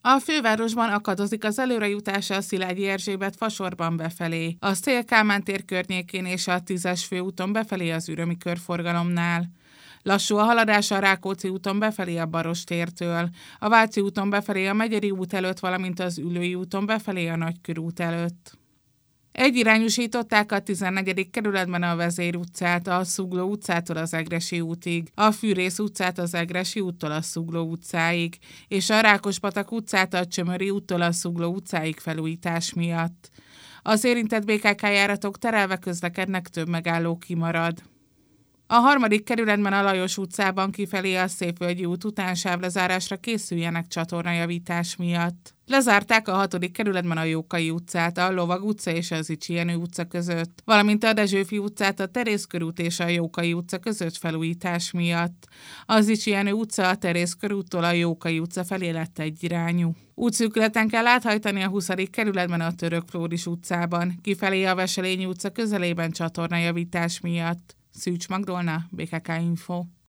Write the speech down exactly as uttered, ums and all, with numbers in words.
A fővárosban akadozik az előrejutása a Szilágyi Erzsébet fasorban befelé, a Széll Kálmán tér környékén és a tízes főúton befelé az ürömi körforgalomnál. Lassú a haladás a Rákóczi úton befelé a Barostértől, a Váci úton befelé a Megyeri út előtt, valamint az Üllői úton befelé a Nagykörút előtt. Egyirányúsították a tizennegyedik kerületben a Vezér utcát, a Zugló utcától az Egressy útig, a Fűrész utcát az Egressy úttól a Zugló utcáig, és a Rákospatak utcát a Csömöri úttól a Zugló utcáig felújítás miatt. Az érintett bé ká ká járatok terelve közlekednek, több megálló kimarad. A harmadik kerületben a Lajos utcában kifelé a Szépvölgyi út után sávlezárásra készüljenek csatornajavítás miatt. Lezárták a hatodik kerületben a Jókai utcát, a Lovag utca és az Zichy Jenő utca között, valamint a Dezsőfi utcát, a Teréz körút és a Jókai utca között felújítás miatt. A Zichy Jenő utca a Teréz körúttól a Jókai utca felé lett egyirányú. Útszűkületen kell áthajtani a huszadik kerületben a Török Flóris utcában, kifelé a Veselényi utca közelében csatornajavítás miatt. Szűcs Magdolna, bé ká ká Info.